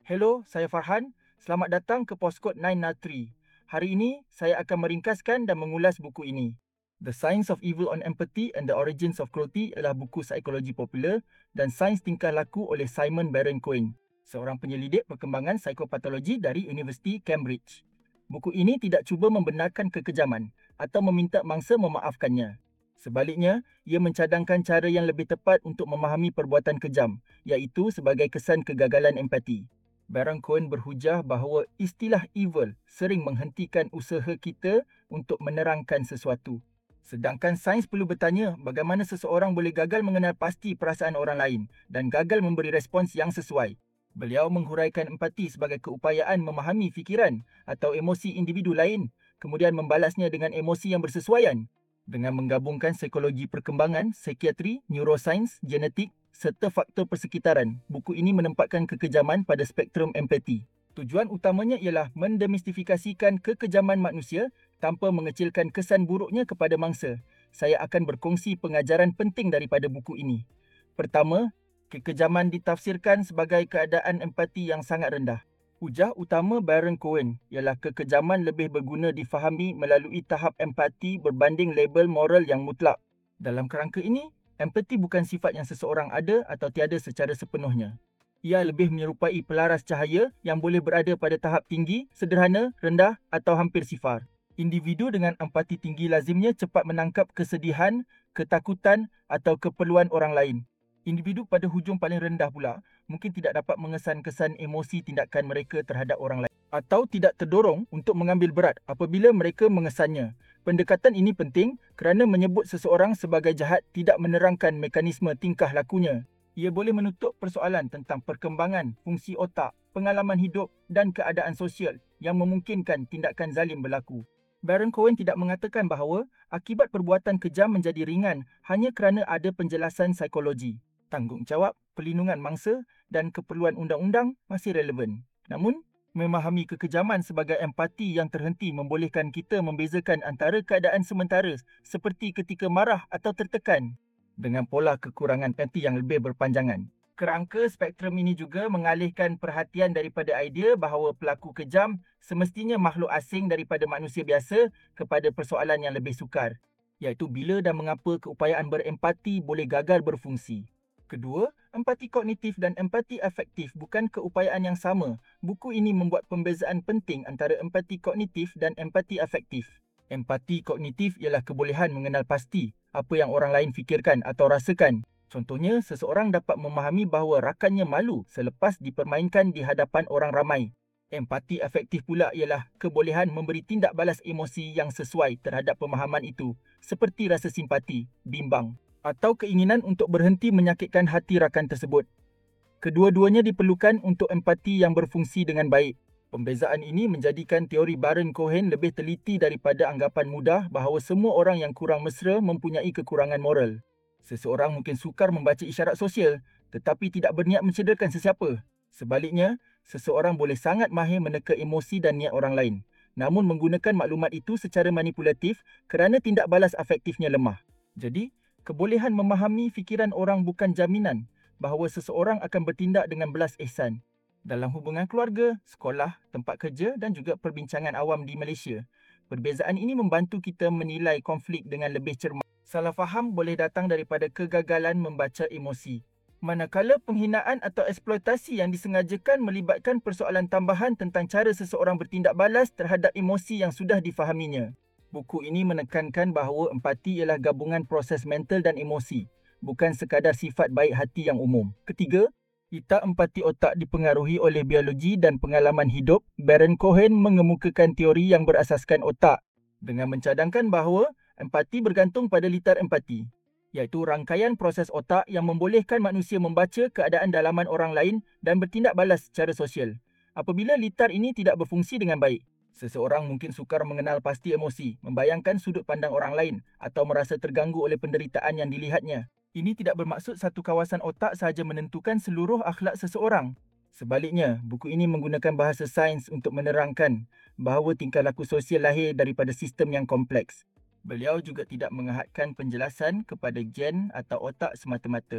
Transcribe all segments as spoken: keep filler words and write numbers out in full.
Hello, saya Farhan. Selamat datang ke Postkod sembilan Natri. Hari ini, saya akan meringkaskan dan mengulas buku ini. The Science of Evil on Empathy and the Origins of Cruelty adalah buku psikologi popular dan sains tingkah laku oleh Simon Baron-Cohen, seorang penyelidik perkembangan psikopatologi dari Universiti Cambridge. Buku ini tidak cuba membenarkan kekejaman atau meminta mangsa memaafkannya. Sebaliknya, ia mencadangkan cara yang lebih tepat untuk memahami perbuatan kejam, iaitu sebagai kesan kegagalan empati. Baron-Cohen berhujah bahawa istilah evil sering menghentikan usaha kita untuk menerangkan sesuatu. Sedangkan sains perlu bertanya bagaimana seseorang boleh gagal mengenal pasti perasaan orang lain dan gagal memberi respons yang sesuai. Beliau menghuraikan empati sebagai keupayaan memahami fikiran atau emosi individu lain, kemudian membalasnya dengan emosi yang bersesuaian. Dengan menggabungkan psikologi perkembangan, psikiatri, neurosains, genetik serta faktor persekitaran, buku ini menempatkan kekejaman pada spektrum empati. Tujuan utamanya ialah mendemistifikasikan kekejaman manusia tanpa mengecilkan kesan buruknya kepada mangsa. Saya akan berkongsi pengajaran penting daripada buku ini. Pertama, kekejaman ditafsirkan sebagai keadaan empati yang sangat rendah. Hujah utama Baron-Cohen ialah kekejaman lebih berguna difahami melalui tahap empati berbanding label moral yang mutlak. Dalam kerangka ini, empati bukan sifat yang seseorang ada atau tiada secara sepenuhnya. Ia lebih menyerupai pelaras cahaya yang boleh berada pada tahap tinggi, sederhana, rendah atau hampir sifar. Individu dengan empati tinggi lazimnya cepat menangkap kesedihan, ketakutan atau keperluan orang lain. Individu pada hujung paling rendah pula mungkin tidak dapat mengesan kesan emosi tindakan mereka terhadap orang lain atau tidak terdorong untuk mengambil berat apabila mereka mengesannya. Pendekatan ini penting kerana menyebut seseorang sebagai jahat tidak menerangkan mekanisme tingkah lakunya. Ia boleh menutup persoalan tentang perkembangan, fungsi otak, pengalaman hidup dan keadaan sosial yang memungkinkan tindakan zalim berlaku. Baron-Cohen tidak mengatakan bahawa akibat perbuatan kejam menjadi ringan hanya kerana ada penjelasan psikologi. Tanggungjawab, perlindungan mangsa dan keperluan undang-undang masih relevan. Namun, memahami kekejaman sebagai empati yang terhenti membolehkan kita membezakan antara keadaan sementara seperti ketika marah atau tertekan dengan pola kekurangan empati yang lebih berpanjangan. Kerangka spektrum ini juga mengalihkan perhatian daripada idea bahawa pelaku kejam semestinya makhluk asing daripada manusia biasa kepada persoalan yang lebih sukar, iaitu bila dan mengapa keupayaan berempati boleh gagal berfungsi. Kedua, empati kognitif dan empati afektif bukan keupayaan yang sama. Buku ini membuat pembezaan penting antara empati kognitif dan empati afektif. Empati kognitif ialah kebolehan mengenal pasti apa yang orang lain fikirkan atau rasakan. Contohnya, seseorang dapat memahami bahawa rakannya malu selepas dipermainkan di hadapan orang ramai. Empati afektif pula ialah kebolehan memberi tindak balas emosi yang sesuai terhadap pemahaman itu, seperti rasa simpati, bimbang atau keinginan untuk berhenti menyakitkan hati rakan tersebut. Kedua-duanya diperlukan untuk empati yang berfungsi dengan baik. Pembezaan ini menjadikan teori Baron-Cohen lebih teliti daripada anggapan mudah bahawa semua orang yang kurang mesra mempunyai kekurangan moral. Seseorang mungkin sukar membaca isyarat sosial tetapi tidak berniat mencederakan sesiapa. Sebaliknya, seseorang boleh sangat mahir meneka emosi dan niat orang lain, namun menggunakan maklumat itu secara manipulatif kerana tindak balas afektifnya lemah. Jadi, kebolehan memahami fikiran orang bukan jaminan bahawa seseorang akan bertindak dengan belas ihsan. Dalam hubungan keluarga, sekolah, tempat kerja dan juga perbincangan awam di Malaysia, perbezaan ini membantu kita menilai konflik dengan lebih cermat. Salah faham boleh datang daripada kegagalan membaca emosi. Manakala penghinaan atau eksploitasi yang disengajakan melibatkan persoalan tambahan tentang cara seseorang bertindak balas terhadap emosi yang sudah difahaminya. Buku ini menekankan bahawa empati ialah gabungan proses mental dan emosi, bukan sekadar sifat baik hati yang umum. Ketiga, kita empati otak dipengaruhi oleh biologi dan pengalaman hidup. Baron-Cohen mengemukakan teori yang berasaskan otak dengan mencadangkan bahawa empati bergantung pada litar empati, iaitu rangkaian proses otak yang membolehkan manusia membaca keadaan dalaman orang lain dan bertindak balas secara sosial. Apabila litar ini tidak berfungsi dengan baik, seseorang mungkin sukar mengenal pasti emosi, membayangkan sudut pandang orang lain atau merasa terganggu oleh penderitaan yang dilihatnya. Ini tidak bermaksud satu kawasan otak sahaja menentukan seluruh akhlak seseorang. Sebaliknya, buku ini menggunakan bahasa sains untuk menerangkan bahawa tingkah laku sosial lahir daripada sistem yang kompleks. Beliau juga tidak mengahadkan penjelasan kepada gen atau otak semata-mata.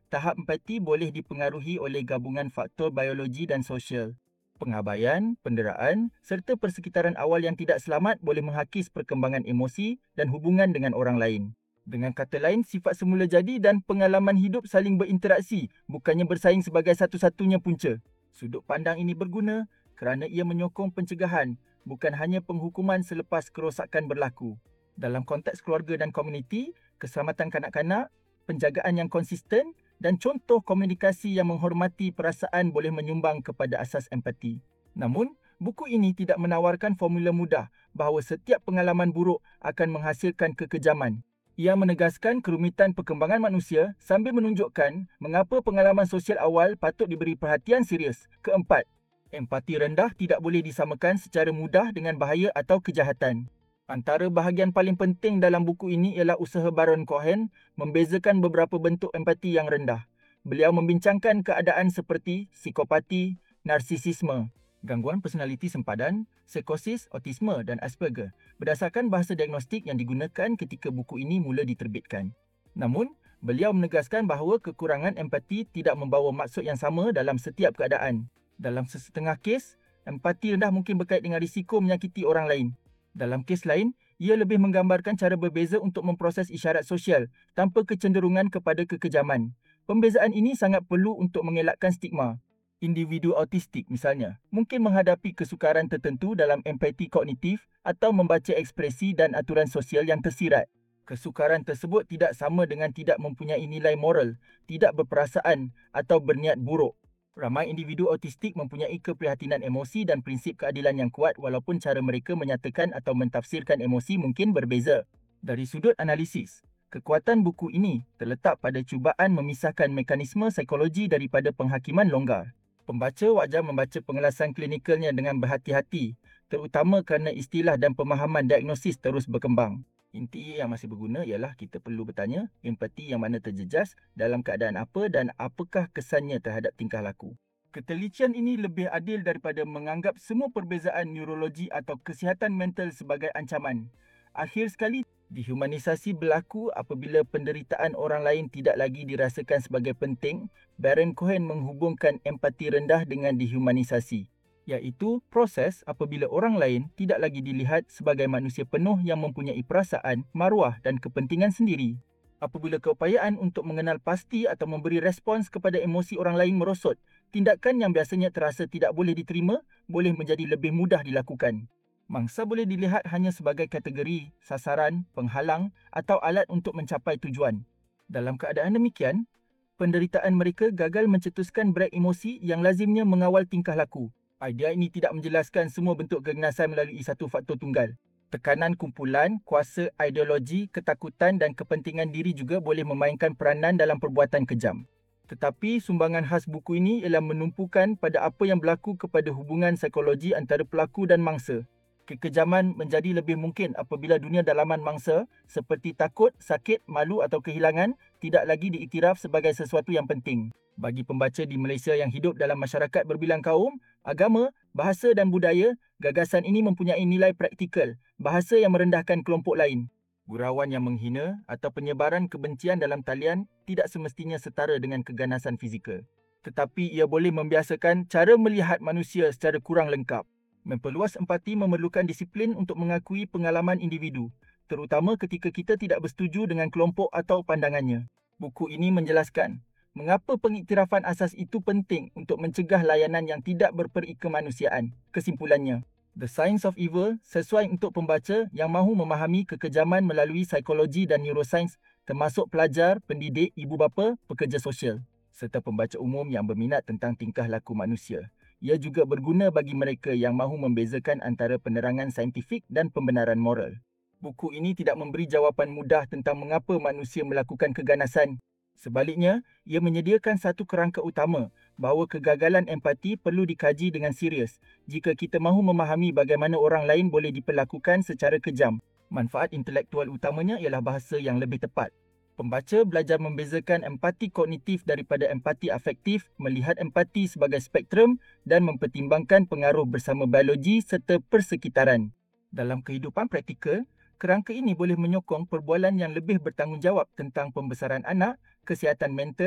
tahap empati boleh dipengaruhi oleh gabungan faktor biologi dan sosial. Pengabaian, penderaan serta persekitaran awal yang tidak selamat boleh menghakis perkembangan emosi dan hubungan dengan orang lain. Dengan kata lain, sifat semula jadi dan pengalaman hidup saling berinteraksi, bukannya bersaing sebagai satu-satunya punca. Sudut pandang ini berguna kerana ia menyokong pencegahan, bukan hanya penghukuman selepas kerosakan berlaku. Dalam konteks keluarga dan komuniti, keselamatan kanak-kanak, penjagaan yang konsisten dan contoh komunikasi yang menghormati perasaan boleh menyumbang kepada asas empati. Namun, buku ini tidak menawarkan formula mudah bahawa setiap pengalaman buruk akan menghasilkan kekejaman. Ia menegaskan kerumitan perkembangan manusia sambil menunjukkan mengapa pengalaman sosial awal patut diberi perhatian serius. Keempat, empati rendah tidak boleh disamakan secara mudah dengan bahaya atau kejahatan. Antara bahagian paling penting dalam buku ini ialah usaha Baron Cohen membezakan beberapa bentuk empati yang rendah. Beliau membincangkan keadaan seperti psikopati, narsisisme, gangguan personaliti sempadan, psikosis, autisme dan Asperger berdasarkan bahasa diagnostik yang digunakan ketika buku ini mula diterbitkan. Namun, beliau menegaskan bahawa kekurangan empati tidak membawa maksud yang sama dalam setiap keadaan. Dalam sesetengah kes, empati rendah mungkin berkait dengan risiko menyakiti orang lain. Dalam kes lain, ia lebih menggambarkan cara berbeza untuk memproses isyarat sosial tanpa kecenderungan kepada kekejaman. Pembezaan ini sangat perlu untuk mengelakkan stigma. Individu autistik misalnya, mungkin menghadapi kesukaran tertentu dalam empati kognitif atau membaca ekspresi dan aturan sosial yang tersirat. Kesukaran tersebut tidak sama dengan tidak mempunyai nilai moral, tidak berperasaan atau berniat buruk. Ramai individu autistik mempunyai keprihatinan emosi dan prinsip keadilan yang kuat walaupun cara mereka menyatakan atau mentafsirkan emosi mungkin berbeza. Dari sudut analisis, kekuatan buku ini terletak pada cubaan memisahkan mekanisme psikologi daripada penghakiman longgar. Pembaca wajar membaca pengelasan klinikalnya dengan berhati-hati, terutama kerana istilah dan pemahaman diagnosis terus berkembang. Inti yang masih berguna ialah kita perlu bertanya empati yang mana terjejas dalam keadaan apa dan apakah kesannya terhadap tingkah laku. Ketelitian ini lebih adil daripada menganggap semua perbezaan neurologi atau kesihatan mental sebagai ancaman. Akhir sekali, dehumanisasi berlaku apabila penderitaan orang lain tidak lagi dirasakan sebagai penting. Baron Cohen menghubungkan empati rendah dengan dehumanisasi, iaitu proses apabila orang lain tidak lagi dilihat sebagai manusia penuh yang mempunyai perasaan, maruah dan kepentingan sendiri. Apabila keupayaan untuk mengenal pasti atau memberi respons kepada emosi orang lain merosot, tindakan yang biasanya terasa tidak boleh diterima boleh menjadi lebih mudah dilakukan. Mangsa boleh dilihat hanya sebagai kategori, sasaran, penghalang atau alat untuk mencapai tujuan. Dalam keadaan demikian, penderitaan mereka gagal mencetuskan brek emosi yang lazimnya mengawal tingkah laku. Idea ini tidak menjelaskan semua bentuk keganasan melalui satu faktor tunggal. Tekanan kumpulan, kuasa ideologi, ketakutan dan kepentingan diri juga boleh memainkan peranan dalam perbuatan kejam. Tetapi sumbangan khas buku ini ialah menumpukan pada apa yang berlaku kepada hubungan psikologi antara pelaku dan mangsa. Kekejaman menjadi lebih mungkin apabila dunia dalaman mangsa seperti takut, sakit, malu atau kehilangan tidak lagi diiktiraf sebagai sesuatu yang penting. Bagi pembaca di Malaysia yang hidup dalam masyarakat berbilang kaum, agama, bahasa dan budaya, gagasan ini mempunyai nilai praktikal, bahasa yang merendahkan kelompok lain. Gurauan yang menghina atau penyebaran kebencian dalam talian tidak semestinya setara dengan keganasan fizikal. Tetapi ia boleh membiasakan cara melihat manusia secara kurang lengkap. Memperluas empati memerlukan disiplin untuk mengakui pengalaman individu, terutama ketika kita tidak bersetuju dengan kelompok atau pandangannya. Buku ini menjelaskan mengapa pengiktirafan asas itu penting untuk mencegah layanan yang tidak berperikemanusiaan. Kesimpulannya, The Science of Evil sesuai untuk pembaca yang mahu memahami kekejaman melalui psikologi dan neurosains, termasuk pelajar, pendidik, ibu bapa, pekerja sosial, serta pembaca umum yang berminat tentang tingkah laku manusia. Ia juga berguna bagi mereka yang mahu membezakan antara penerangan saintifik dan pembenaran moral. Buku ini tidak memberi jawapan mudah tentang mengapa manusia melakukan keganasan. Sebaliknya, ia menyediakan satu kerangka utama bahawa kegagalan empati perlu dikaji dengan serius jika kita mahu memahami bagaimana orang lain boleh diperlakukan secara kejam. Manfaat intelektual utamanya ialah bahasa yang lebih tepat. Pembaca belajar membezakan empati kognitif daripada empati afektif, melihat empati sebagai spektrum dan mempertimbangkan pengaruh bersama biologi serta persekitaran. Dalam kehidupan praktikal, kerangka ini boleh menyokong perbualan yang lebih bertanggungjawab tentang pembesaran anak, kesihatan mental,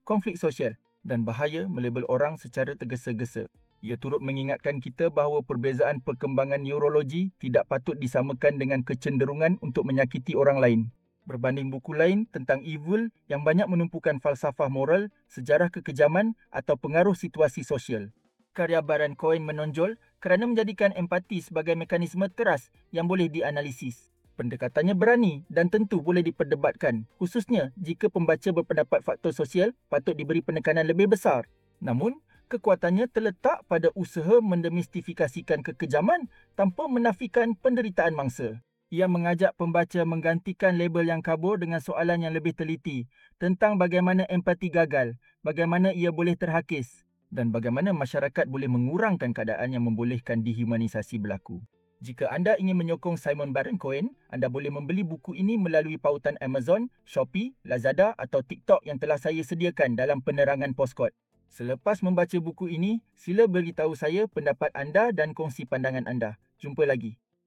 konflik sosial dan bahaya melabel orang secara tergesa-gesa. Ia turut mengingatkan kita bahawa perbezaan perkembangan neurologi tidak patut disamakan dengan kecenderungan untuk menyakiti orang lain. Berbanding buku lain tentang evil yang banyak menumpukan falsafah moral, sejarah kekejaman atau pengaruh situasi sosial. Karya Baron Cohen menonjol kerana menjadikan empati sebagai mekanisme teras yang boleh dianalisis. Pendekatannya berani dan tentu boleh diperdebatkan, khususnya jika pembaca berpendapat faktor sosial patut diberi penekanan lebih besar. Namun, kekuatannya terletak pada usaha mendemistifikasikan kekejaman tanpa menafikan penderitaan mangsa. Ia mengajak pembaca menggantikan label yang kabur dengan soalan yang lebih teliti tentang bagaimana empati gagal, bagaimana ia boleh terhakis dan bagaimana masyarakat boleh mengurangkan keadaan yang membolehkan dehumanisasi berlaku. Jika anda ingin menyokong Simon Baron Cohen, anda boleh membeli buku ini melalui pautan Amazon, Shopee, Lazada atau TikTok yang telah saya sediakan dalam penerangan Postkod. Selepas membaca buku ini, sila beritahu saya pendapat anda dan kongsi pandangan anda. Jumpa lagi.